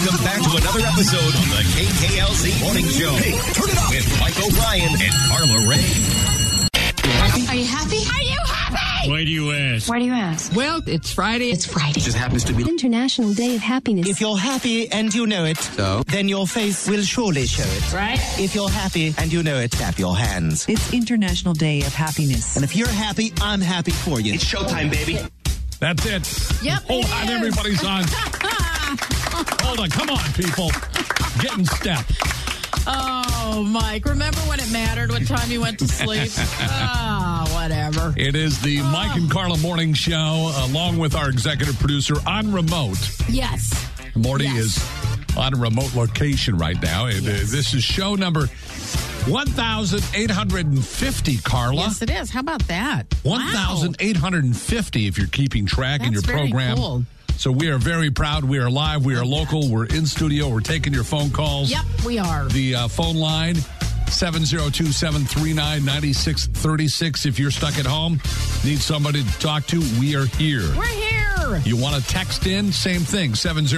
Welcome back to another episode of the KKLZ Morning Show. Hey, turn it up with Mike O'Brien and Carla Ray. Are you happy? Are you happy? Why do you ask? Why do you ask? Well, it's Friday. It's Friday. It just happens to be International Day of Happiness. If you're happy and you know it, then your face will surely show it. Right? If you're happy and you know it, clap your hands. It's International Day of Happiness. And if you're happy, I'm happy for you. It's showtime, baby. That's it. Yep. Hold on, everybody's on. Hold on, come on, people. Get in step. Oh, Mike, remember when it mattered what time you went to sleep? Whatever. It is the Mike and Carla Morning Show, along with our executive producer on remote. Yes. Morty is on a remote location right now. This is show number 1,850, Carla. Yes, it is. How about that? 1,850 if you're keeping track in your That's very program. cool. So we are very proud. We are live. We are local. We're in studio. We're taking your phone calls. Yep, we are. The phone line, 702-739-9636. If you're stuck at home, need somebody to talk to, we are here. We're here. You want to text in? Same thing,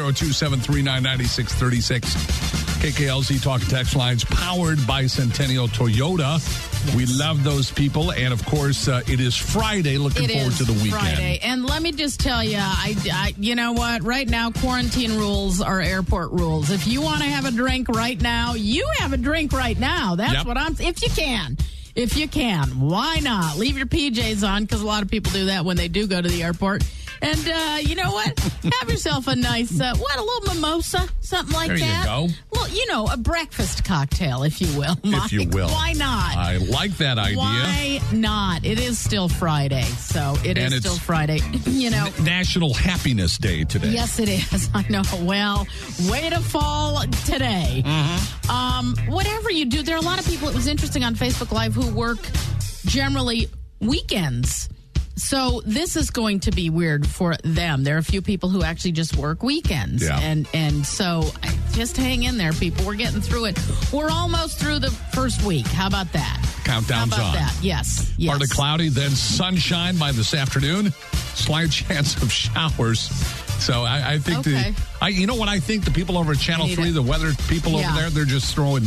702-739-9636. KKLZ Talk and Text lines powered by Centennial Toyota. Yes. We love those people. And, of course, it is Friday. Looking forward to the weekend. Friday. And let me just tell you, I you know what? Right now, quarantine rules are airport rules. If you want to have a drink right now, you have a drink right now. That's what I'm... If you can. If you can. Why not? Leave your PJs on, because a lot of people do that when they do go to the airport. And you know what? Have yourself a nice, a little mimosa, something like that. There you go. Well, a breakfast cocktail, if you will, Mike. If you will. Why not? I like that idea. Why not? It is still Friday, so it's still Friday. National Happiness Day today. Yes, it is. I know. Well, way to fall today. Mm-hmm. Whatever you do, there are a lot of people, it was interesting on Facebook Live, who work generally weekends. So this is going to be weird for them. There are a few people who actually just work weekends. Yeah. And so just hang in there, people. We're getting through it. We're almost through the first week. How about that? Countdown's How about on. that? Yes. Partly cloudy, then sunshine by this afternoon. Slight chance of showers. So I think you know what I think? The people over at Channel 3, the weather people over there, they're just throwing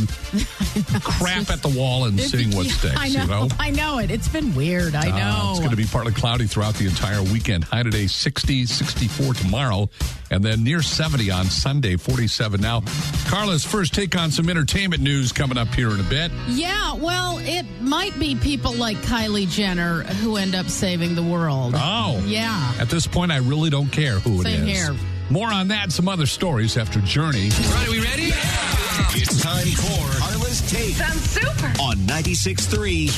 crap at the wall and seeing what sticks. I know it. It's been weird. I know. It's going to be partly cloudy throughout the entire weekend. High today, 60, 64 tomorrow, and then near 70 on Sunday, 47 now. Carla's first take on some entertainment news coming up here in a bit. Yeah, well, it might be people like Kylie Jenner who end up saving the world. Oh. Yeah. At this point, I really don't care who it is. Same here. More on that and some other stories after Journey. All right, are we ready? Yeah. It's time for Carla's Take. Sounds super. On 96.3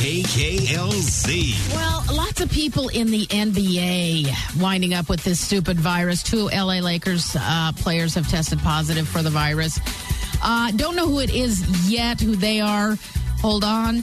KKLZ. Well, lots of people in the NBA winding up with this stupid virus. 2 LA Lakers players have tested positive for the virus. Don't know who it is yet, who they are. Hold on.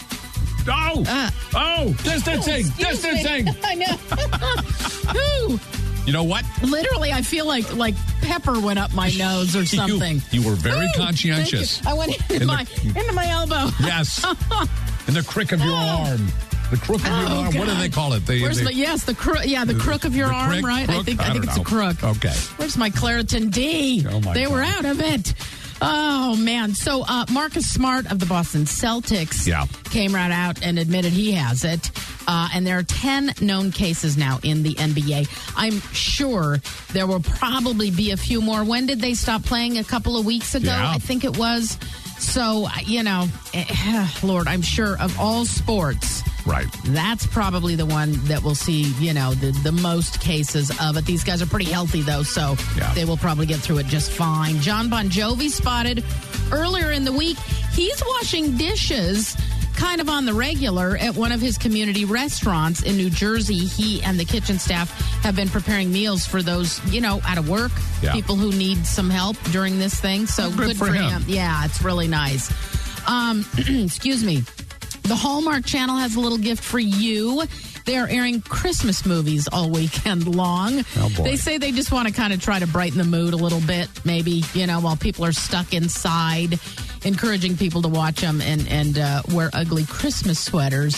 Distancing. I know. Who? You know what? Literally, I feel like pepper went up my nose or something. You were very conscientious. I went into my elbow. Yes. In the crick of your arm. The crook of your arm. God. What do they call it? The crook of your arm, right? Crook? I think it's a crook. Okay. Where's my Claritin D? Oh, my They God. were out of it. Oh, man. So Marcus Smart of the Boston Celtics came right out and admitted he has it. And there are 10 known cases now in the NBA. I'm sure there will probably be a few more. When did they stop playing? A couple of weeks ago, I think it was. So, Lord, I'm sure of all sports, right, that's probably the one that will see, the most cases of it. These guys are pretty healthy, though, so they will probably get through it just fine. John Bon Jovi spotted earlier in the week. He's washing dishes kind of on the regular at one of his community restaurants in New Jersey. He and the kitchen staff have been preparing meals for those, out of work, people who need some help during this thing. So good for him. Yeah, it's really nice. Excuse me. The Hallmark Channel has a little gift for you. They are airing Christmas movies all weekend long. Oh, boy. They say they just want to kind of try to brighten the mood a little bit, maybe, while people are stuck inside, encouraging people to watch them and wear ugly Christmas sweaters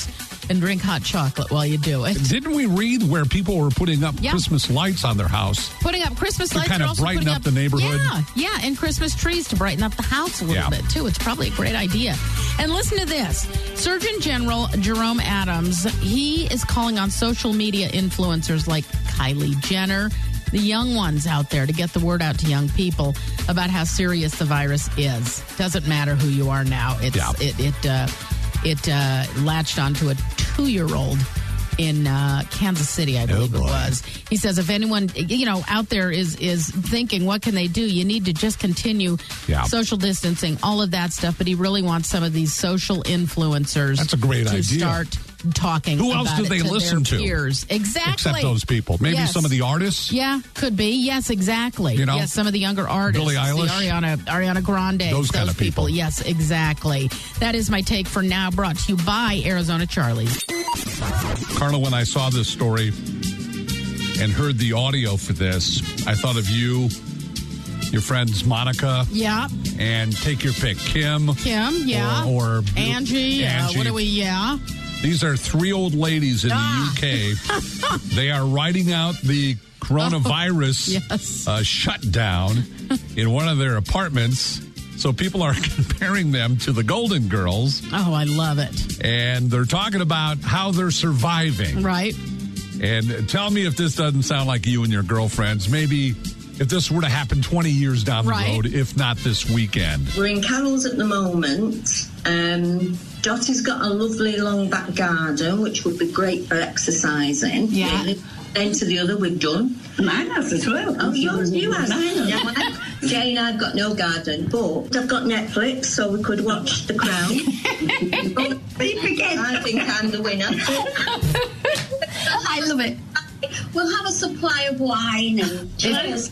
and drink hot chocolate while you do it. Didn't we read where people were putting up Christmas lights on their house? Putting up Christmas lights. To kind of brighten up the neighborhood. Yeah, and Christmas trees to brighten up the house a little bit, too. It's probably a great idea. And listen to this. Surgeon General Jerome Adams, he is calling on social media influencers like Kylie Jenner, the young ones out there, to get the word out to young people about how serious the virus is. Doesn't matter who you are now. It latched onto a 2-year-old in Kansas City, I believe it was. He says if anyone, out there is thinking, what can they do? You need to just continue social distancing, all of that stuff. But he really wants some of these social influencers. That's a great idea. Start talking. Who else about do they listen to? Peers. Exactly. Except those people. Maybe some of the artists? Yeah, could be. Yes, exactly. Yes, some of the younger artists. Billie Eilish. Ariana Grande. Those kind of people. Yes, exactly. That is my take for now, brought to you by Arizona Charlie's. Carla, when I saw this story and heard the audio for this, I thought of you, your friends Monica. Yeah. And take your pick. Kim. Yeah. Or Angie. What do we, These are 3 old ladies in the UK. They are writing out the coronavirus shutdown in one of their apartments. So people are comparing them to the Golden Girls. Oh, I love it. And they're talking about how they're surviving. Right. And tell me if this doesn't sound like you and your girlfriends. Maybe if this were to happen 20 years down the road, if not this weekend. We're in Carroll's at the moment. Dottie's got a lovely long back garden, which would be great for exercising. Yeah. Really. Then to the other, we've done. Mine has as well. Oh, yours, you have. Jane, I've got no garden, but I've got Netflix, so we could watch The Crown. I think I'm the winner. I love it. We'll have a supply of wine and cheers.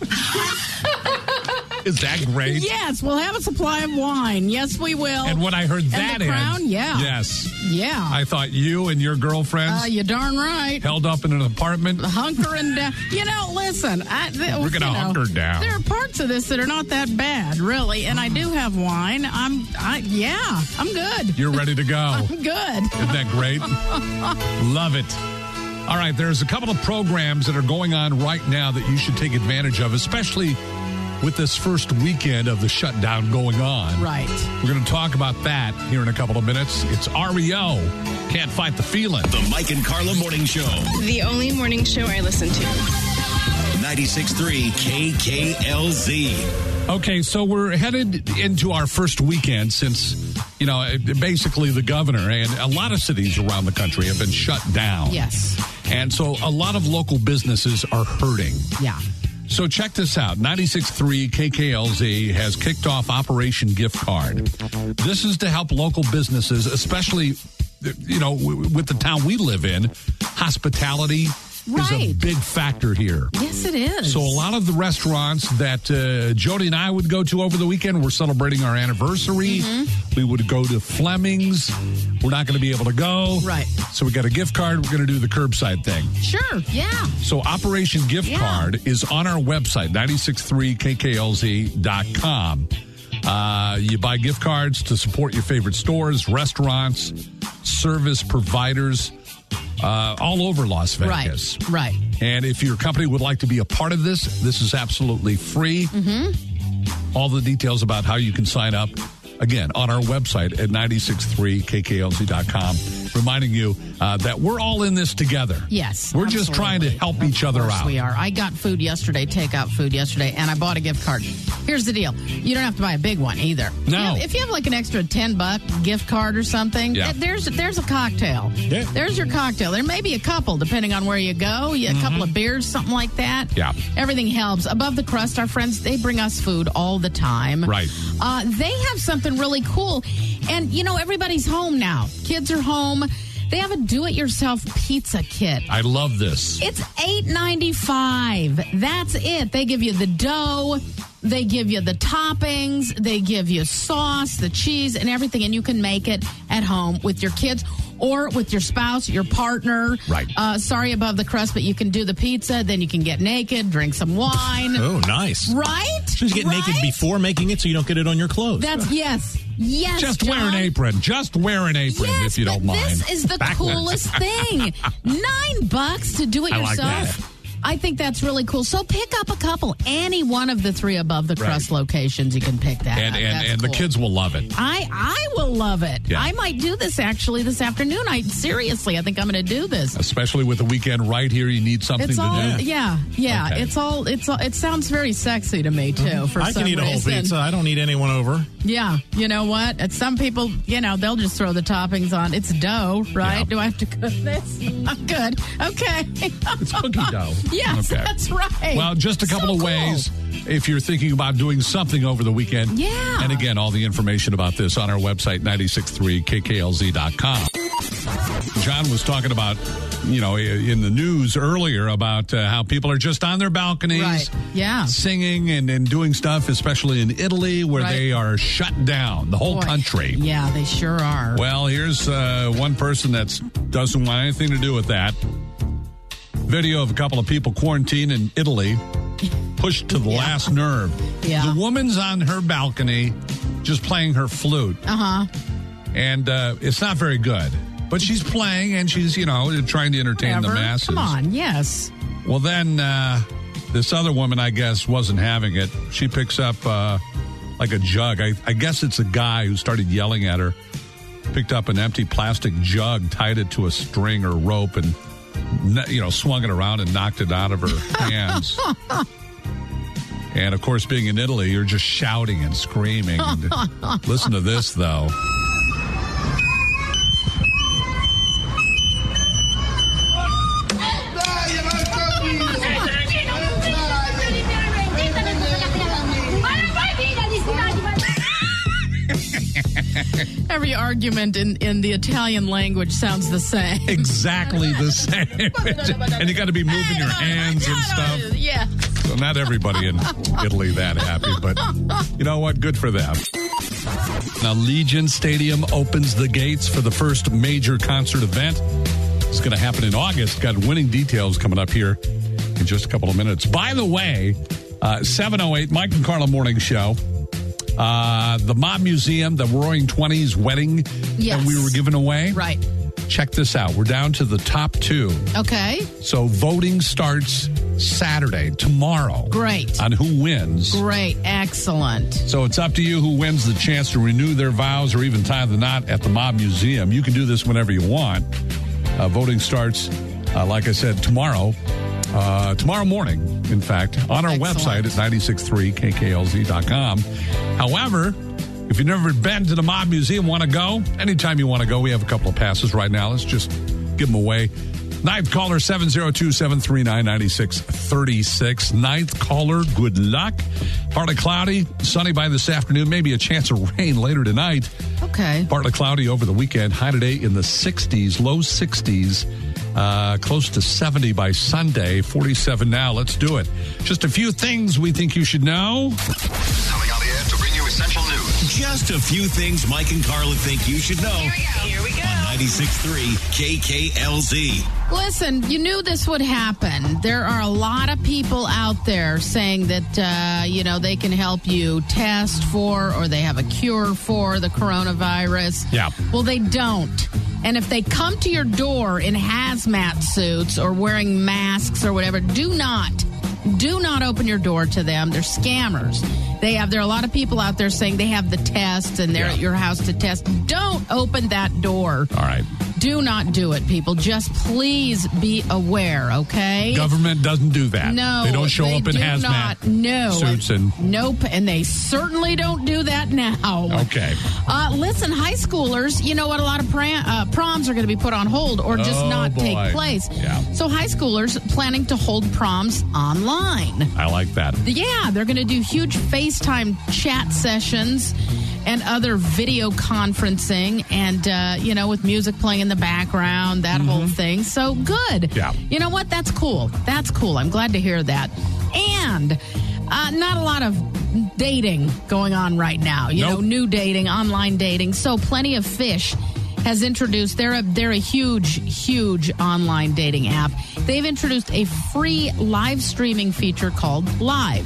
Is that great? Yes, we'll have a supply of wine. Yes, we will. And when I heard that The Crown, yes. Yeah. I thought you and your girlfriends you're darn right. held up in an apartment. Hunkering down. Listen. We're going to hunker down. There are parts of this that are not that bad, really. And I do have wine. I'm good. You're ready to go. I'm good. Isn't that great? Love it. All right, there's a couple of programs that are going on right now that you should take advantage of, especially with this first weekend of the shutdown going on. Right. We're going to talk about that here in a couple of minutes. It's REO. Can't Fight the Feeling. The Mike and Carla Morning Show. The only morning show I listen to. 96.3 KKLZ. Okay, so we're headed into our first weekend since, basically the governor and a lot of cities around the country have been shut down. Yes. And so a lot of local businesses are hurting. Yeah. So check this out. 96.3 KKLZ has kicked off Operation Gift Card. This is to help local businesses, especially, with the town we live in. Hospitality is a big factor here. Yes, it is. So a lot of the restaurants that Jody and I would go to over the weekend, we're celebrating our anniversary. We would go to Fleming's. We're not going to be able to go. Right. So we got a gift card. We're going to do the curbside thing. Sure, yeah. So Operation Gift Card is on our website, 963KKLZ.com. You buy gift cards to support your favorite stores, restaurants, service providers, all over Las Vegas. Right. And if your company would like to be a part of this is absolutely free. All the details about how you can sign up, again, on our website at 963KKLZ.com. Reminding you that we're all in this together. Yes. We're just trying to help each other out. We are. I got food yesterday, takeout food yesterday, and I bought a gift card. Here's the deal. You don't have to buy a big one either. No. If you have like an extra $10 gift card or something, there's a cocktail. Yeah. There's your cocktail. There may be a couple, depending on where you go. A couple of beers, something like that. Yeah. Everything helps. Above the Crust, our friends, they bring us food all the time. Right. They have something really cool. And, everybody's home now. Kids are home. They have a do-it-yourself pizza kit. I love this. It's $8.95. That's it. They give you the dough. They give you the toppings. They give you sauce, the cheese, and everything. And you can make it at home with your kids or with your spouse, your partner. Right. Sorry, Above the Crust, but you can do the pizza. Then you can get naked, drink some wine. Oh, nice. Right? So you get naked before making it so you don't get it on your clothes. Yes. Yes, Just John. wear an apron. Just wear an apron if you don't mind. This is the coolest thing. $9 to do it I like yourself. that. I think that's really cool. So pick up a couple. Any one of the 3 above the crust locations, you can pick that up. And cool. the kids will love it. I will love it. Yeah. I might do this actually this afternoon. Seriously, I think I'm going to do this. Especially with the weekend right here, you need something It's all, to do. yeah. Okay. It's all. It sounds very sexy to me too. For I some can eat a whole reason. pizza. I don't need anyone over. Yeah, you know what? And some people, they'll just throw the toppings on. It's dough, right? Yeah. Do I have to cook this? I'm good. Okay. It's cookie dough. Yes, Okay. that's right. Well, just a couple of ways if you're thinking about doing something over the weekend. Yeah. And again, all the information about this on our website, 963kklz.com. John was talking about, in the news earlier about how people are just on their balconies. Right. Yeah. Singing and doing stuff, especially in Italy where they are shut down, the whole country. Yeah, they sure are. Well, here's one person that doesn't want anything to do with that. Video of a couple of people quarantined in Italy, pushed to the last nerve. Yeah. The woman's on her balcony just playing her flute. Uh-huh. And it's not very good. But she's playing and she's, trying to entertain the masses. Come on, yes. Well, then this other woman, I guess, wasn't having it. She picks up like a jug. I guess it's a guy who started yelling at her. Picked up an empty plastic jug, tied it to a string or rope, and swung it around and knocked it out of her hands. And of course, being in Italy, you're just shouting and screaming. Listen to this, though. Every argument in the Italian language sounds the same. Exactly the same. And you got to be moving your hands and stuff. Yeah. So not everybody in Italy that happy, but you know what? Good for them. Now, Legion Stadium opens the gates for the first major concert event. It's going to happen in August. Got winning details coming up here in just a couple of minutes. By the way, 7:08, Mike and Carla Morning Show. The Mob Museum, the Roaring 20s wedding that we were giving away. Right. Check this out. We're down to the top 2. Okay. So voting starts Saturday, tomorrow. Great. On who wins. Great. Excellent. So it's up to you who wins the chance to renew their vows or even tie the knot at the Mob Museum. You can do this whenever you want. Voting starts, like I said, tomorrow. Tomorrow morning, in fact, on our website at 963kklz.com. However, if you've never been to the Mob Museum, want to go, anytime you want to go, we have a couple of passes right now. Let's just give them away. Ninth caller, 702-739-9636. Ninth caller, good luck. Partly cloudy, sunny by this afternoon, maybe a chance of rain later tonight. Okay. Partly cloudy over the weekend. High today in the 60s, low 60s. Close to 70 by Sunday, 47 now. Let's do it. Just a few things we think you should know. Coming on the air to bring you essential news. Just a few things Mike and Carla think you should know. Here we go. On 96.3 KKLZ. Listen, you knew this would happen. There are a lot of people out there saying that, they can help you test for or they have a cure for the coronavirus. Yeah. Well, they don't. And if they come to your door in hazmat suits or wearing masks or whatever, do not open your door to them. They're scammers. There are a lot of people out there saying they have the test and they're at your house to test. Don't open that door. All right. Do not do it, people. Just please be aware, okay? Government doesn't do that. No. They don't show up in hazmat suits. Nope, and they certainly don't do that now. Okay. Listen, high schoolers, you know what? A lot of proms are going to be put on hold or just not take place. Yeah. So high schoolers planning to hold proms online. I like that. Yeah, they're going to do huge FaceTime chat sessions and other video conferencing and, with music playing in the background, that whole thing. So good. Yeah. You know what? That's cool. That's cool. I'm glad to hear that. And not a lot of dating going on right now. New dating, online dating. So Plenty of Fish has introduced, they're a huge online dating app. They've introduced a free live streaming feature called Live.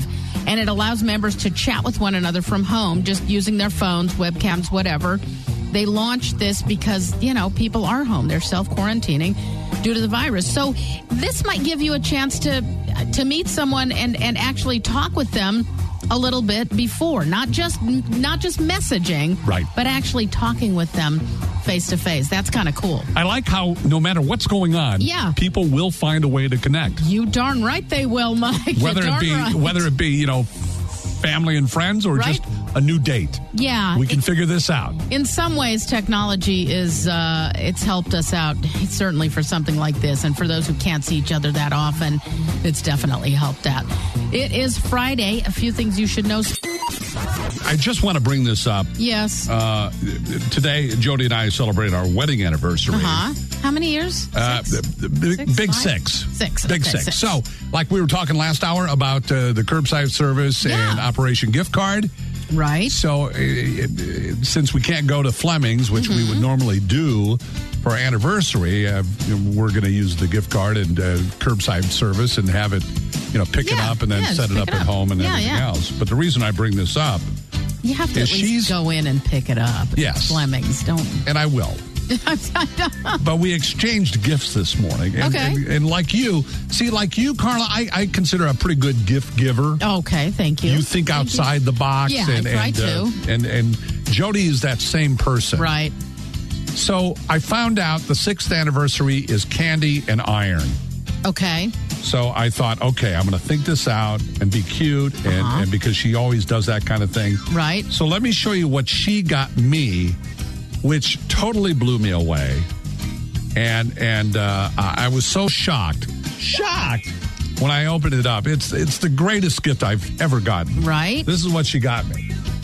and it allows members to chat with one another from home, just using their phones, webcams, whatever. They launched this because, people are home. They're self-quarantining due to the virus. So this might give you a chance to meet someone and actually talk with them a little bit before, not just messaging, right, but actually talking with them face to face. That's kind of cool. I like how no matter what's going on, people will find a way to connect. You darn right they will, Mike. Whether it be family and friends or just a new date. Yeah. We can figure this out. In some ways, technology it's helped us out, certainly for something like this. And for those who can't see each other that often, it's definitely helped out. It is Friday. A few things you should know. I just want to bring this up. Yes. Today, Jody and I celebrate our wedding anniversary. How many years? Big six. Big six. So, like we were talking last hour about the curbside service and Operation Gift Card. Right. So, since we can't go to Fleming's, which we would normally do for our anniversary, we're going to use the gift card and curbside service and have it, pick it up and then set it up at home and everything else. But the reason I bring this up, you have to at least go in and pick it up. Yes. Fleming's, don't. And I will. But we exchanged gifts this morning. And, and like you, Carla, I consider a pretty good gift giver. Okay, thank you. You think outside the box. Yeah, I try to. And Jody is that same person. Right. So I found out the 6th anniversary is candy and iron. Okay. So I thought, okay, I'm going to think this out and be cute, and because she always does that kind of thing. Right. So let me show you what she got me, which totally blew me away. And I was so shocked when I opened it up. It's the greatest gift I've ever gotten. Right. This is what she got me.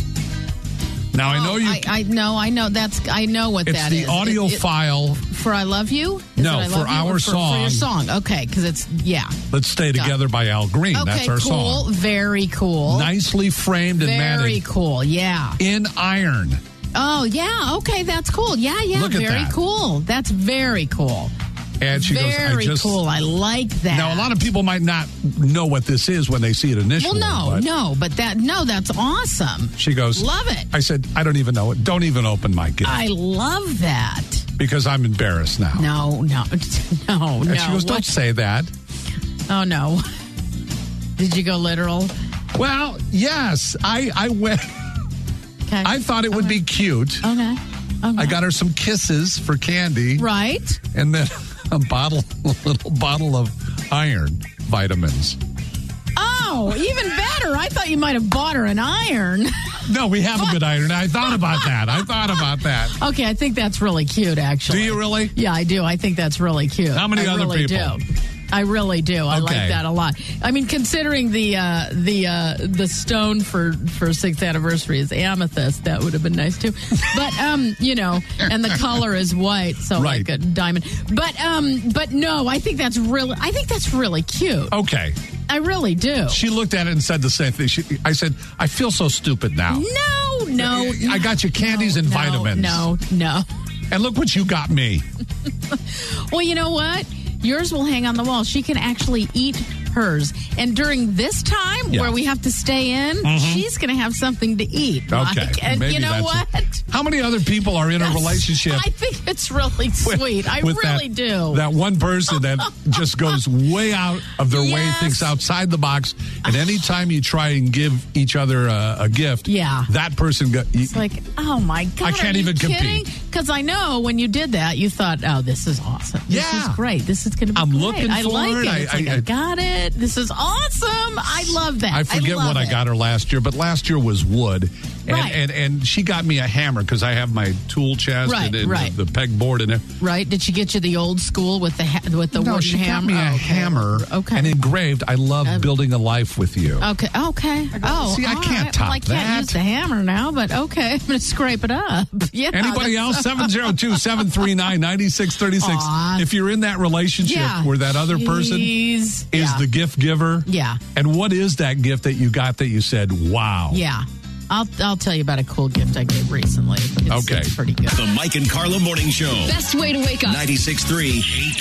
Now I know you. I know what that is. It's the audio file for "I Love You." For our song. For your song, okay? Because it's "Let's Stay Together" by Al Green. Okay, that's our cool. song. Very cool. Nicely framed and matted. Very cool. Yeah. In iron. Oh yeah. Okay, that's cool. Yeah. Look at very that. Cool. That's very cool. And she very goes, cool. I like that. Now, a lot of people might not know what this is when they see it initially. Well, that's awesome. She goes, love it. I said, I don't even know it. Don't even open my gift. I love that. Because I'm embarrassed now. No. And she goes, don't say that. Oh, no. Did you go literal? Well, yes. I went. Okay. I thought it would be cute. Okay. I got her some kisses for candy. Right. And then a little bottle of iron vitamins. Oh, even better. I thought you might have bought her an iron. No, we have a good iron. I thought about that. Okay, I think that's really cute, actually. Do you really? Yeah, I do. I think that's really cute. How many other people? I really do. I like that a lot. I mean, considering the stone for 6th anniversary is amethyst, that would have been nice too. But and the color is white, so like a diamond. But no, I think that's really cute. Okay. I really do. She looked at it and said the same thing. I said, I feel so stupid now. No. I got you candies and vitamins. No. And look what you got me. Well, you know what? Yours will hang on the wall. She can actually eat hers. And during this time where we have to stay in, she's going to have something to eat. Okay. And maybe you know what? How many other people are in a relationship? I think it's really sweet. I really do. That one person that just goes way out of their way, thinks outside the box. And anytime you try and give each other a gift, that person it's like, oh my God. I can't even compete. Because I know when you did that, you thought, oh, this is awesome. This is great. This is going to be I'm great. looking I for like it. it. I got it. This is awesome. I love that. I forget what I got her last year, but last year was wood. And she got me a hammer because I have my tool chest and the pegboard in it. Right. Did she get you the old school with the wooden hammer? No, she got me a hammer and engraved. I love building a life with you. Okay. See, I can't top that. I can't use the hammer now, but okay. I'm going to scrape it up. Yeah. Anybody else? 702-739-9636. If you're in that relationship where that other person is the gift giver. Yeah. And what is that gift that you got that you said, wow? Yeah. I'll tell you about a cool gift I gave recently. It's pretty good. The Mike and Carla Morning Show. Best way to wake up. 96.3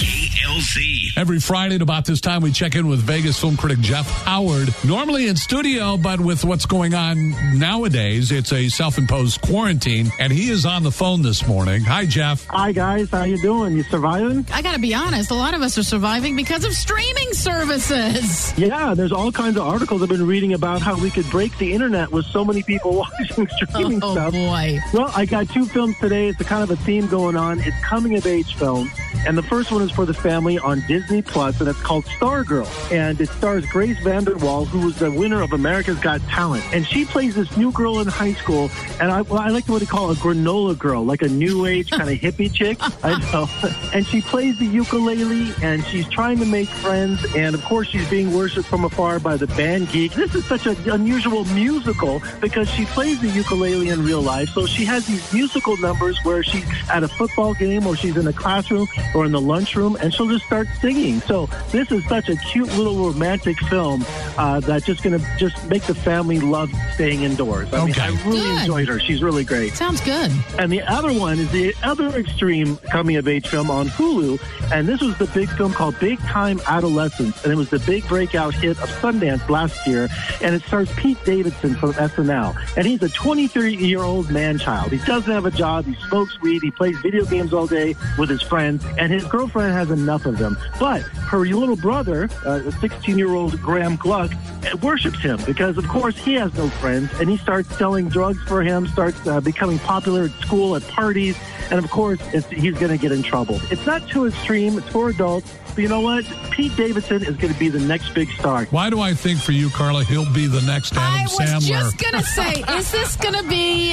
KKLZ. Every Friday at about this time, we check in with Vegas film critic Jeff Howard. Normally in studio, but with what's going on nowadays, it's a self-imposed quarantine, and he is on the phone this morning. Hi, Jeff. Hi, guys. How you doing? You surviving? I got to be honest. A lot of us are surviving because of streaming services. Yeah, there's all kinds of articles I've been reading about how we could break the internet with so many people watching streaming stuff. Oh, boy. Well, I got 2 films today. It's a kind of a theme going on. It's coming-of-age films. And the first one is for the family on Disney Plus, and it's called Stargirl. And it stars Grace VanderWaal, who was the winner of America's Got Talent. And she plays this new girl in high school, and I like what they call a granola girl, like a new age kind of hippie chick. I know. And she plays the ukulele, and she's trying to make friends, and of course she's being worshipped from afar by the band geek. This is such an unusual musical because she plays the ukulele in real life, so she has these musical numbers where she's at a football game or she's in a classroom or in the lunchroom, and she'll just start singing. So this is such a cute little romantic film that's just going to just make the family love staying indoors. I mean, I really enjoyed her. She's really great. Sounds good. And the other one is the other extreme coming-of-age film on Hulu, and this was the big film called Big Time Adolescence, and it was the big breakout hit of Sundance last year, and it stars Pete Davidson from SNL, and he's a 23-year-old man-child. He doesn't have a job. He smokes weed. He plays video games all day with his friends, and his girlfriend has enough of him. But her little brother, a 16-year-old Graham Gluck, worships him because, of course, he has no friends, and he starts selling drugs for him, starts becoming popular at school, at parties, and, of course, he's going to get in trouble. It's not too extreme. It's for adults. But you know what? Pete Davidson is going to be the next big star. Why do I think for you, Carla, he'll be the next Adam Sandler? I was just going to say, is this going to be...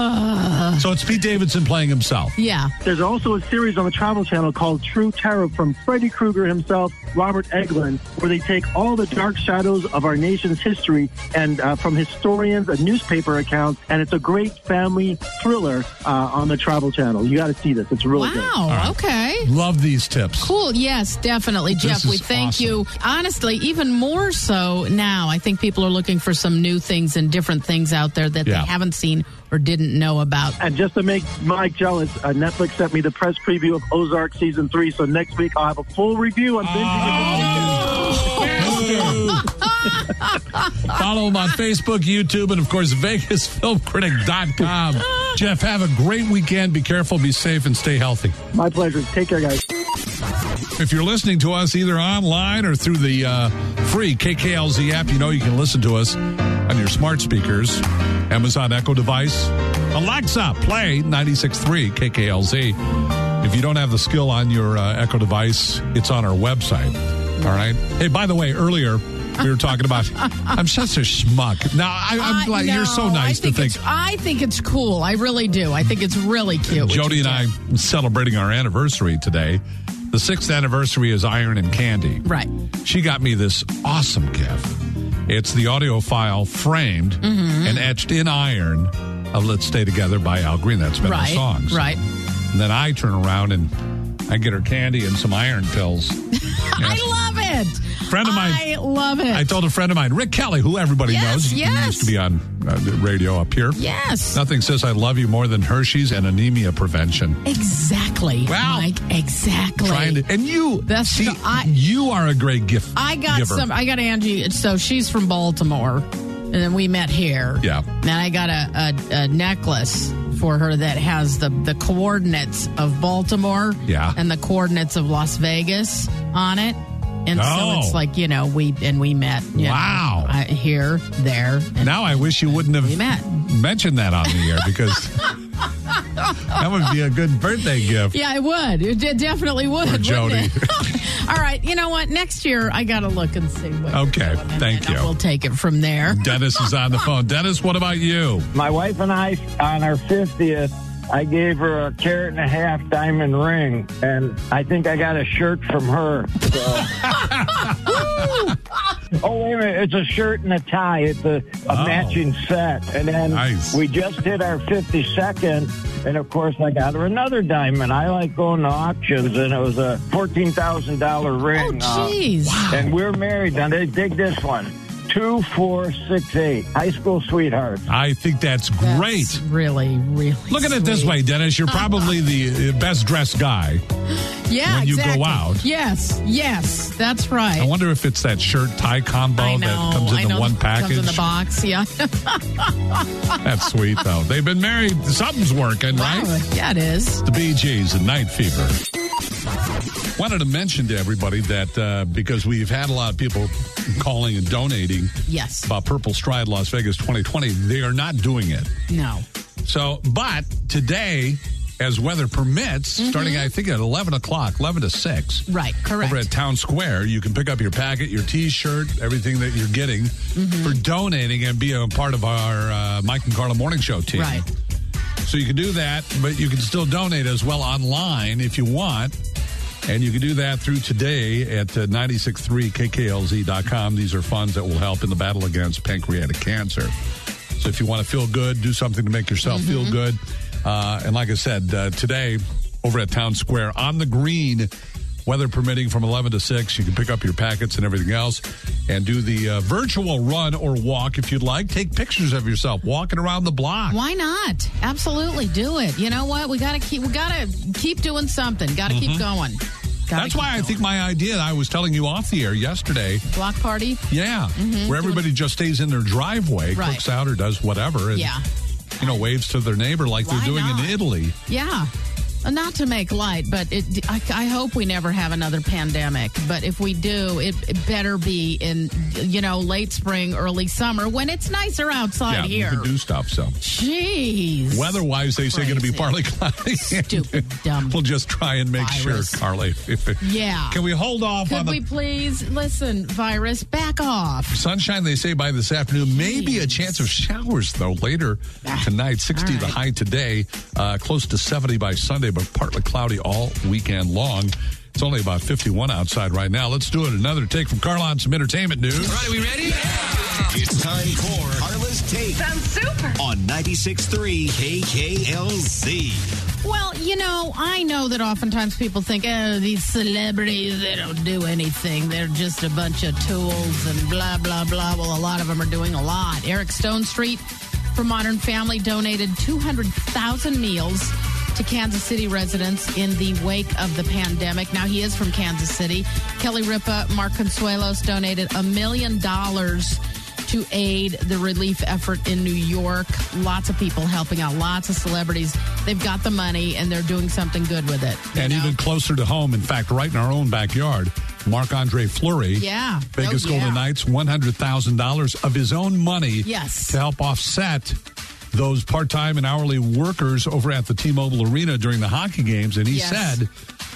So it's Pete Davidson playing himself. Yeah. There's also a series on the Travel Channel called True Terror from Freddy Krueger himself, Robert Englund, where they take all the dark shadows of our nation's history and from historians and newspaper accounts, and it's a great family thriller on the Travel Channel. You got to see this. It's really good. Wow, okay. Love these tips. Cool, yes, definitely, Jeff. We thank you. Honestly, even more so now, I think people are looking for some new things and different things out there that they haven't seen or didn't know about. And just to make Mike jealous, Netflix sent me the press preview of Ozark Season 3, so next week I'll have a full review on Follow him on Facebook, YouTube, and, of course, VegasFilmCritic.com. Jeff, have a great weekend. Be careful, be safe, and stay healthy. My pleasure. Take care, guys. If you're listening to us either online or through the free KKLZ app, you know you can listen to us on your smart speakers, Amazon Echo device. Alexa, play 96.3 KKLZ. If you don't have the skill on your Echo device, it's on our website. All right? Hey, by the way, earlier we were talking about, I'm such a schmuck. Now, I'm like, you're so nice to think. I think it's cool. I really do. I think it's really cute. Jody and I are celebrating our anniversary today. The 6th anniversary is Iron and Candy. Right. She got me this awesome gift. It's the audio file framed and etched in iron of Let's Stay Together by Al Green. That's been the songs. Right. And then I turn around and I get her candy and some iron pills. I love it. Friend of mine. I love it. I told a friend of mine, Rick Kelly, who everybody knows. He used to be on radio up here. Yes. Nothing says I love you more than Hershey's and anemia prevention. Exactly, Mike. Exactly. And you, you are a great gift giver. I got Angie, so she's from Baltimore, and then we met here. Yeah. And I got a necklace for her that has the coordinates of Baltimore and the coordinates of Las Vegas on it. And so it's like, we met. Wow. Here, there. Now I wish you wouldn't have mentioned that on the air because that would be a good birthday gift. Yeah, it would. It definitely would. For Jody. All right. You know what? Next year, I got to look and see what Okay. Thank you. We'll take it from there. Dennis is on the phone. Dennis, what about you? My wife and I, on our 50th, I gave her a 1.5 carat diamond ring, and I think I got a shirt from her. So. Oh, wait a minute. It's a shirt and a tie. It's a matching set. And then we just hit our 52nd, and, of course, I got her another diamond. I like going to auctions, and it was a $14,000 ring. Oh, jeez. And we're married. Now, dig this one. 2468. High school sweetheart. I think that's great. That's really, really Look at it this way, Dennis. You're probably the best-dressed guy. Yeah, when you exactly. go out. Yes, that's right. I wonder if it's that shirt-tie combo that comes in the one package. Comes in the box, yeah. That's sweet, though. They've been married. Something's working, right? Yeah, it is. The Bee Gees and Night Fever. Wanted to mention to everybody that because we've had a lot of people calling and donating about Purple Stride Las Vegas 2020, they are not doing it. No. So, but today, as weather permits, starting, I think, at 11 o'clock, 11 to 6. Right, correct. Over at Town Square, you can pick up your packet, your T-shirt, everything that you're getting for donating and be a part of our Mike and Carla Morning Show team. Right. So you can do that, but you can still donate as well online if you want. And you can do that through today at 963kklz.com. These are funds that will help in the battle against pancreatic cancer. So if you want to feel good, do something to make yourself feel good. And like I said, today over at Town Square on the green, weather permitting from 11 to 6, you can pick up your packets and everything else and do the virtual run or walk if you'd like. Take pictures of yourself walking around the block. Why not? Absolutely do it. You know what? We got to keep doing something. Got to keep going. That's why I think my idea, I was telling you off the air yesterday. Block party? Yeah. Where everybody just stays in their driveway, cooks out or does whatever. And, waves to their neighbor like they're doing in Italy. Yeah. Not to make light, but I hope we never have another pandemic. But if we do, it better be in, late spring, early summer when it's nicer outside here. You can do stuff, so. Jeez. Weather-wise, they say going to be partly cloudy. Stupid, dumb. We'll just try and make sure, Carly. Can we hold off on Could we please? Listen, virus, back off. Sunshine, they say, by this afternoon. Maybe a chance of showers, though, later tonight. 60 the high today. Close to 70 by Sunday, but partly cloudy all weekend long. It's only about 51 outside right now. Let's do it. Another take from Carla on some entertainment news. All right, are we ready? It's time for Carla's Take. Sounds super. On 96.3 KKLZ. Well, I know that oftentimes people think, these celebrities, they don't do anything. They're just a bunch of tools and blah, blah, blah. Well, a lot of them are doing a lot. Eric Stone Street from Modern Family donated 200,000 meals to Kansas City residents in the wake of the pandemic. Now, he is from Kansas City. Kelly Ripa, Mark Consuelos donated $1 million to aid the relief effort in New York. Lots of people helping out, lots of celebrities. They've got the money, and they're doing something good with it. And even closer to home, in fact, right in our own backyard, Marc-Andre Fleury, Vegas Golden Knights, $100,000 of his own money to help offset those part-time and hourly workers over at the T-Mobile Arena during the hockey games. And he said,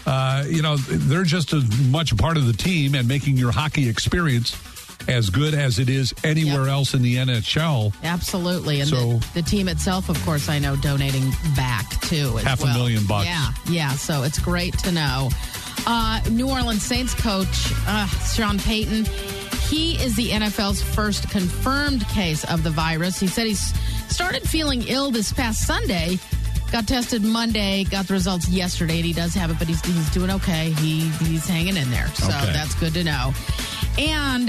they're just as much a part of the team and making your hockey experience as good as it is anywhere else in the NHL. Absolutely. And so, the team itself, of course, I know, donating back, too. $500,000. Yeah. So it's great to know. New Orleans Saints coach, Sean Payton, he is the NFL's first confirmed case of the virus. He said he's started feeling ill this past Sunday, got tested Monday, got the results yesterday, and he does have it, but he's doing okay. He's hanging in there, so that's good to know. And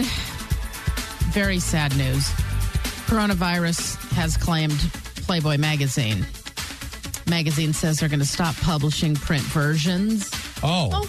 very sad news. Coronavirus has claimed Playboy magazine. Magazine says they're going to stop publishing print versions. Oh.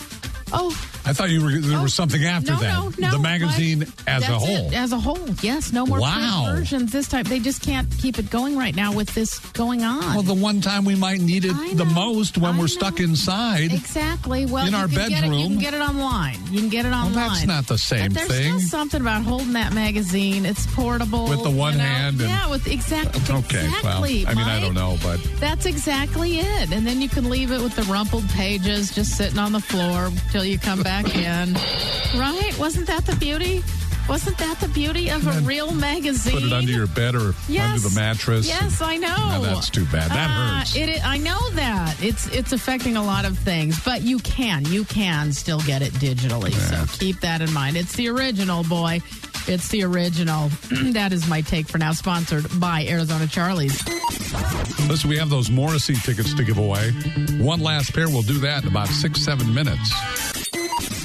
I thought there was something after that. No, the magazine as a whole. As a whole, yes. No more print versions this time. They just can't keep it going right now with this going on. Well, the one time we might need it the most when we're stuck inside. Exactly. Well, in our bedroom. You can get it online. Well, that's not the same thing. There's still something about holding that magazine. It's portable. With the one hand. Exactly. Okay. Well, I don't know, but. That's exactly it. And then you can leave it with the rumpled pages just sitting on the floor till you come back in. Right? Wasn't that the beauty? Wasn't that the beauty of a real magazine? Put it under your bed or under the mattress. Yes, I know. No, that's too bad. That hurts. I know that. It's affecting a lot of things, but you can still get it digitally. Yeah. So keep that in mind. It's the original, boy. It's the original. That is my take for now, sponsored by Arizona Charlie's. Listen, we have those Morrissey tickets to give away. One last pair. We'll do that in about 6-7 minutes.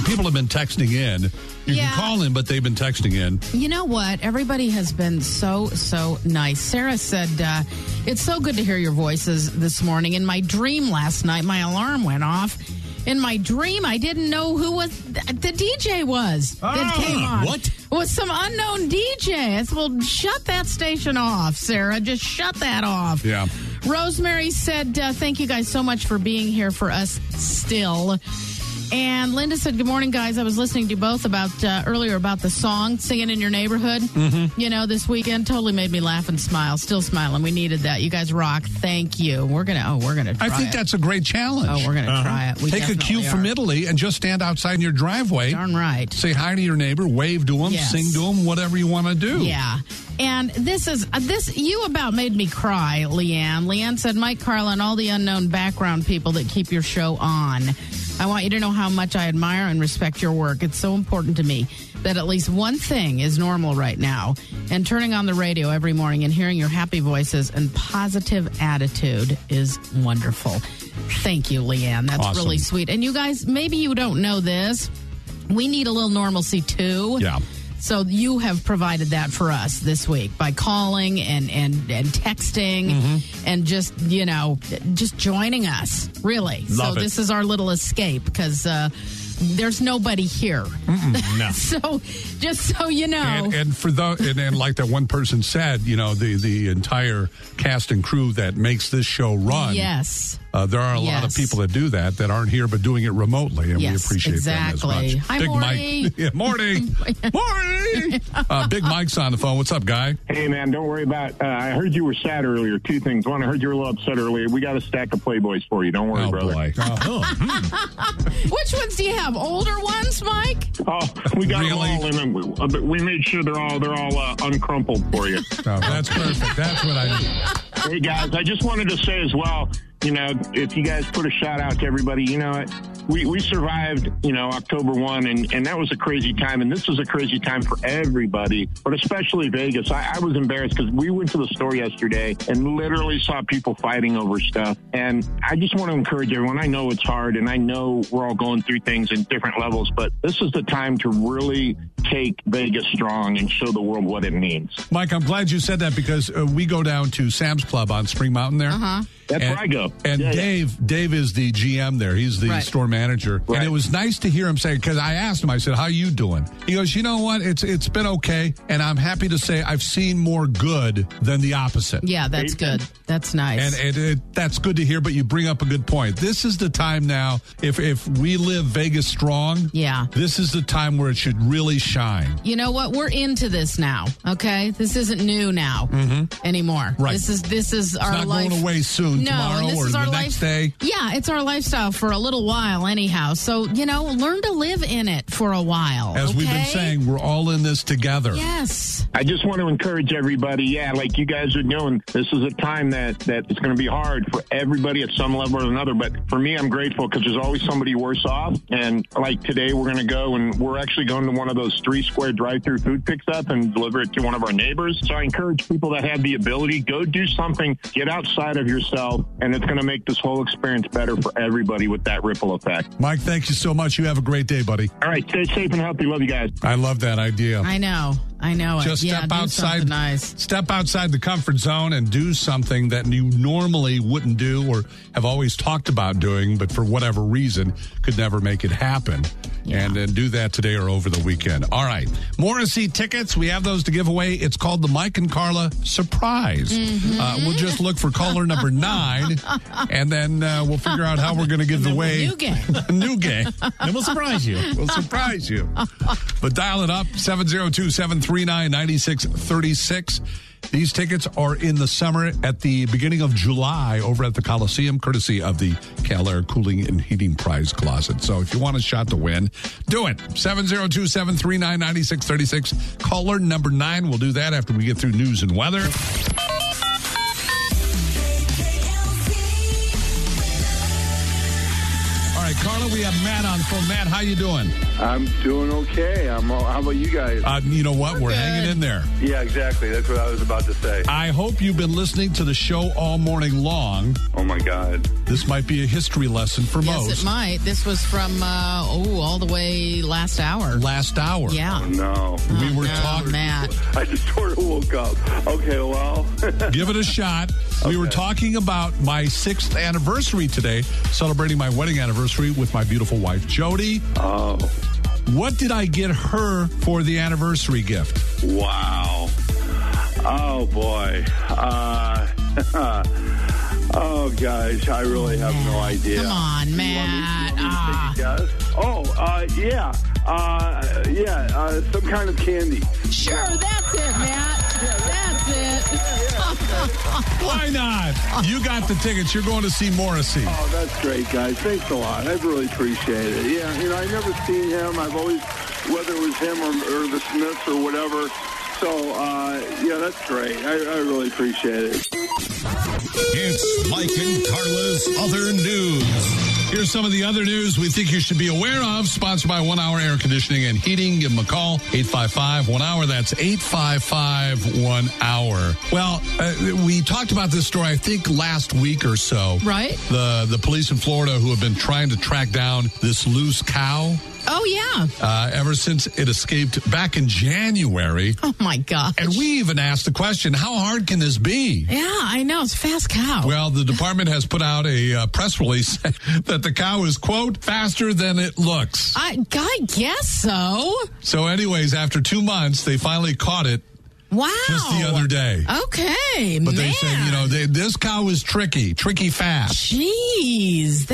People have been texting in. You can call in, but they've been texting in. You know what? Everybody has been so nice. Sarah said, it's so good to hear your voices this morning. In my dream last night, my alarm went off. In my dream, I didn't know who the DJ was that came on. What? It was some unknown DJ. I said, well, shut that station off, Sarah. Just shut that off. Yeah. Rosemary said, thank you guys so much for being here for us still. And Linda said, good morning, guys. I was listening to you both earlier about the song, Singing in Your Neighborhood. Mm-hmm. This weekend totally made me laugh and smile. Still smiling. We needed that. You guys rock. Thank you. We're going to try I think it. That's a great challenge. Oh, we're going to try it. We Take a cue from Italy and just stand outside in your driveway. Darn right. Say hi to your neighbor, wave to him, sing to him, whatever you want to do. Yeah. And this you about made me cry, Leanne. Leanne said, Mike, Carla, and all the unknown background people that keep your show on. I want you to know how much I admire and respect your work. It's so important to me that at least one thing is normal right now. And turning on the radio every morning and hearing your happy voices and positive attitude is wonderful. Thank you, Leanne. That's awesome. Really sweet. And you guys, maybe you don't know this. We need a little normalcy, too. Yeah. So you have provided that for us this week by calling and texting and just joining us, really. Love it. This is our little escape because there's nobody here. No. So just so you know. And for and like that one person said, the entire cast and crew that makes this show run. Yes. There are a lot of people that do that aren't here but doing it remotely, and we appreciate them as much. Hi, Big Morty. Mike. Yeah, Morty. Morty. Big Mike's on the phone. What's up, guy? Hey, man, don't worry about I heard you were sad earlier. Two things. One, I heard you were a little upset earlier. We got a stack of Playboys for you. Don't worry, brother. Boy. Which ones do you have? Older ones, Mike? Oh, we got them all in them. We made sure they're all uncrumpled for you. Oh, that's perfect. That's what I need. Hey, guys, I just wanted to say as well, if you guys put a shout out to everybody, we survived, October 1, and that was a crazy time. And this was a crazy time for everybody, but especially Vegas. I was embarrassed because we went to the store yesterday and literally saw people fighting over stuff. And I just want to encourage everyone. I know it's hard, and I know we're all going through things in different levels, but this is the time to really take Vegas strong and show the world what it means. Mike, I'm glad you said that because we go down to Sam's Club on Spring Mountain there. That's where I go. And Dave is the GM there. He's the store manager. Right. And it was nice to hear him say, because I asked him, I said, how you doing? He goes, you know what? It's been okay. And I'm happy to say I've seen more good than the opposite. Yeah, that's good. That's nice. And that's good to hear, but you bring up a good point. This is the time now, if we live Vegas strong, this is the time where it should really shine. You know what? We're into this now, okay? This isn't new now anymore. Right. This is our not life. Going away soon. Tomorrow or the next day. Yeah, it's our lifestyle for a little while anyhow. So, learn to live in it for a while. As we've been saying, we're all in this together. Yes. I just want to encourage everybody, like you guys are doing, this is a time that it's going to be hard for everybody at some level or another. But for me, I'm grateful because there's always somebody worse off. And like today, we're going to go and we're actually going to one of those 3 square drive-through food picks up and deliver it to one of our neighbors. So I encourage people that have the ability, go do something, get outside of yourself. And it's going to make this whole experience better for everybody with that ripple effect. Mike, thank you so much. You have a great day, buddy. All right. Stay safe and healthy. Love you guys. I love that idea. I know. Just step outside. Nice. Step outside the comfort zone and do something that you normally wouldn't do or have always talked about doing, but for whatever reason could never make it happen. Yeah. And then do that today or over the weekend. All right. Morrissey tickets. We have those to give away. It's called the Mike and Carla Surprise. We'll just look for caller number 9, and then we'll figure out how we're going to give away. New game. New game. And we'll surprise you. We'll surprise you. But dial it up, 702-739-9636. These tickets are in the summer at the beginning of July over at the Coliseum, courtesy of the Cal Air Cooling and Heating Prize Closet. So if you want a shot to win, do it. 702-739-9636. Caller number 9. We'll do that after we get through news and weather. All right, Carla, we have Matt on phone. Matt, how you doing? I'm doing okay. How about you guys? You know what? We're hanging in there. Yeah, exactly. That's what I was about to say. I hope you've been listening to the show all morning long. Oh, my God. This might be a history lesson for most. Yes, it might. This was from, all the way last hour. Last hour? Yeah. Oh, no. We were talking. Matt. I just sort of woke up. Okay, well. Give it a shot. We were talking about my 6th anniversary today, celebrating my wedding anniversary with my beautiful wife, Jody. Oh. What did I get her for the anniversary gift? Wow. Oh, boy. Oh, gosh, I really have no idea. Come on, Matt. Some kind of candy. Sure, that's it, Matt. That's it. Why not? You got the tickets. You're going to see Morrissey. Oh, that's great, guys. Thanks a lot. I really appreciate it. Yeah, I've never seen him. I've always, whether it was him or the Smiths or whatever. So, that's great. I really appreciate it. It's Mike and Carla's Other News. Here's some of the other news we think you should be aware of. Sponsored by 1 Hour Air Conditioning and Heating. Give them a call. 855-1-HOUR. That's 855-1-HOUR. Well, we talked about this story, I think, last week or so. Right. The police in Florida who have been trying to track down this loose cow. Oh, yeah. Ever since it escaped back in January. Oh, my God. And we even asked the question, how hard can this be? Yeah, I know. It's a fast cow. Well, the department has put out a press release that the cow is, quote, faster than it looks. I guess so. So anyways, after 2 months, they finally caught it. Wow. Just the other day. Okay, But they said, this cow is tricky fast. Jeez.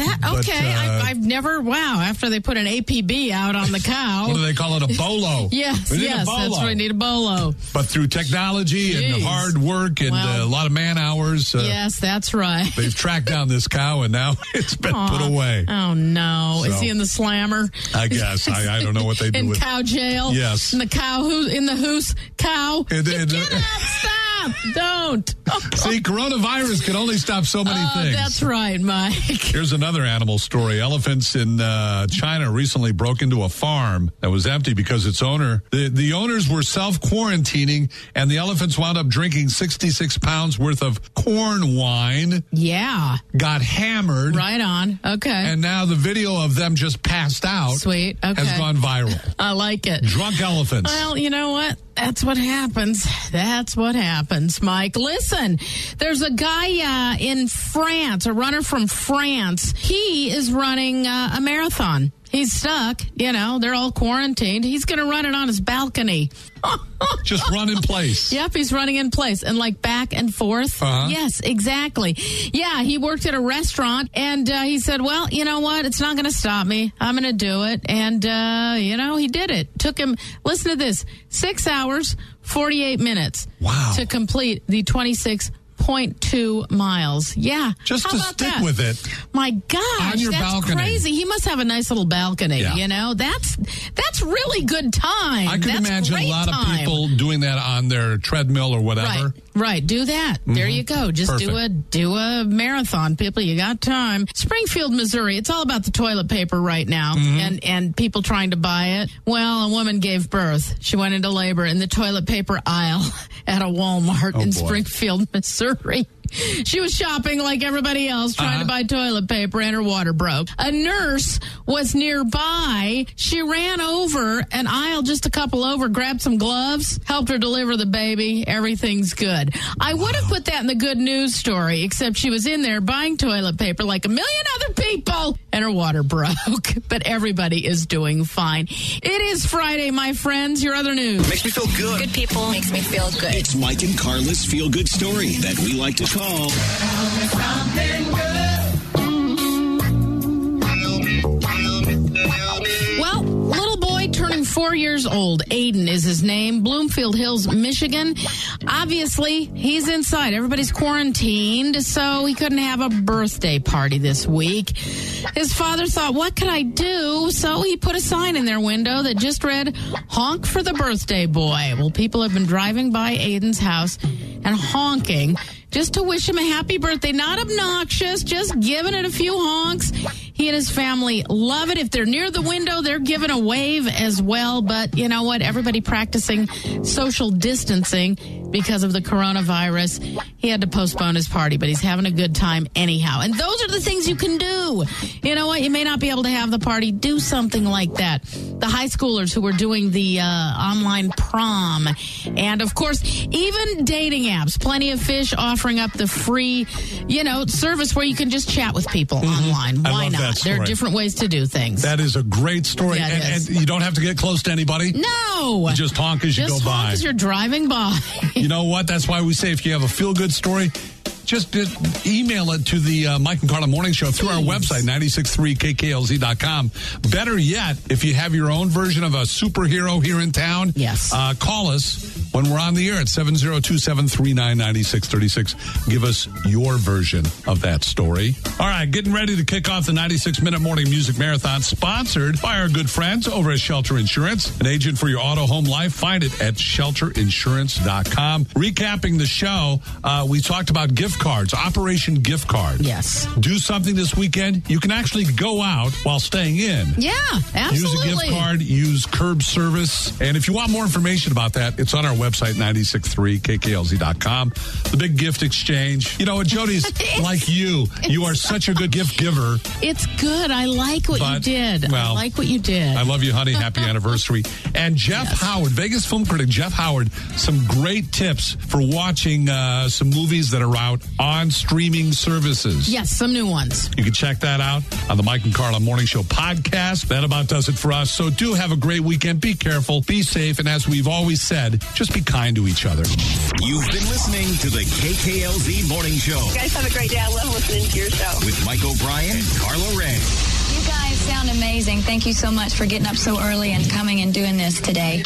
I've never, after they put an APB out on the cow. What do they call it? A bolo. Yes, that's right. Need a bolo. But through technology and hard work and a lot of man hours. Yes, that's right. They've tracked down this cow and now it's been put away. Oh, no. So, is he in the slammer? I guess. I don't know what they do with cow jail? Yes. In the cow, in the hoose cow? Get up, stop, don't. See, coronavirus can only stop so many things. That's right, Mike. Here's another animal story. Elephants in China recently broke into a farm that was empty because its owner, the owners were self-quarantining, and the elephants wound up drinking 66 pounds worth of corn wine. Yeah. Got hammered. Right on. Okay. And now the video of them just passed out. Sweet. Okay. Has gone viral. I like it. Drunk elephants. Well, you know what? That's what happens. That's what happens, Mike. Listen, there's a guy in France, a runner from France. He is running a marathon. He's stuck. They're all quarantined. He's going to run it on his balcony. Just run in place. Yep, he's running in place and back and forth. Uh-huh. Yes, exactly. Yeah, he worked at a restaurant and he said, well, you know what? It's not going to stop me. I'm going to do it. And, he did it. Took him, listen to this, 6 hours, 48 minutes. Wow. To complete the 26.2 miles. Yeah. Just to stick with it. My gosh. On your that's balcony. Crazy. He must have a nice little balcony, That's really good time. I could imagine a lot of people doing that on their treadmill or whatever. Right. Do that. Mm-hmm. There you go. Just do a marathon, people. You got time. Springfield, Missouri. It's all about the toilet paper right now and people trying to buy it. Well, a woman gave birth. She went into labor in the toilet paper aisle at a Walmart in Springfield, Missouri. She was shopping like everybody else, trying to buy toilet paper, and her water broke. A nurse was nearby. She ran over an aisle just a couple over, grabbed some gloves, helped her deliver the baby. Everything's good. I would have put that in the good news story, except she was in there buying toilet paper like a million other people, and her water broke. But everybody is doing fine. It is Friday, my friends. Your other news. Makes me feel good. Good people makes me feel good. It's Mike and Carla's Feel Good Story that we like to call Something Good. Well, little boy turning 4 years old. Aiden is his name. Bloomfield Hills, Michigan. Obviously, he's inside. Everybody's quarantined, so he couldn't have a birthday party this week. His father thought, what could I do? So he put a sign in their window that just read, honk for the birthday boy. Well, people have been driving by Aiden's house and honking just to wish him a happy birthday. Not obnoxious, just giving it a few honks. He and his family love it. If they're near the window, they're giving a wave as well. But you know what? Everybody practicing social distancing because of the coronavirus. He had to postpone his party, but he's having a good time anyhow. And those are the things you can do. You know what? You may not be able to have the party. Do something like that. The high schoolers who were doing the online prom. And, of course, even dating apps. Plenty of Fish offering up the free, service where you can just chat with people online. Why not? There are different ways to do things. That is a great story. Yeah, and you don't have to get close to anybody. No. You just honk as you go by. Just honk as you're driving by. You know what? That's why we say if you have a feel-good story, just email it to the Mike and Carla Morning Show through our website, 963kklz.com. Better yet, if you have your own version of a superhero here in town, call us when we're on the air at 702-739-9636. Give us your version of that story. All right, getting ready to kick off the 96-minute morning music marathon, sponsored by our good friends over at Shelter Insurance. An agent for your auto, home, life. Find it at shelterinsurance.com. Recapping the show, we talked about gift cards, Operation Gift Card. Yes. Do something this weekend. You can actually go out while staying in. Yeah, absolutely. Use a gift card, use curb service. And if you want more information about that, it's on our website, 963kklz.com. The big gift exchange. You know what, Jody's like you. You are such a good gift giver. It's good. I like what you did. Well, I like what you did. I love you, honey. Happy anniversary. And Jeff Howard, Vegas film critic Jeff Howard, some great tips for watching some movies that are out on streaming services. Yes, some new ones. You can check that out on the Mike and Carla Morning Show podcast. That about does it for us. So do have a great weekend. Be careful, be safe, and as we've always said, just be kind to each other. You've been listening to the KKLZ Morning Show. You guys have a great day. I love listening to your show. With Mike O'Brien and Carla Ray. You guys sound amazing. Thank you so much for getting up so early and coming and doing this today.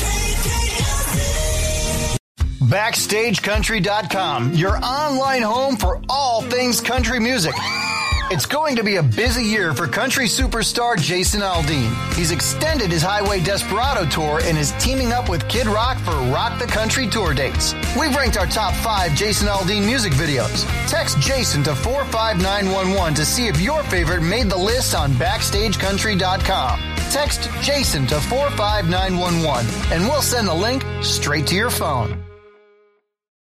BackstageCountry.com, your online home for all things country music. It's going to be a busy year for country superstar Jason Aldean. He's extended his Highway Desperado tour and is teaming up with Kid Rock for Rock the Country tour dates. We've ranked our top 5 Jason Aldean music videos. Text Jason to 45911 to see if your favorite made the list on BackstageCountry.com. Text Jason to 45911 and we'll send the link straight to your phone.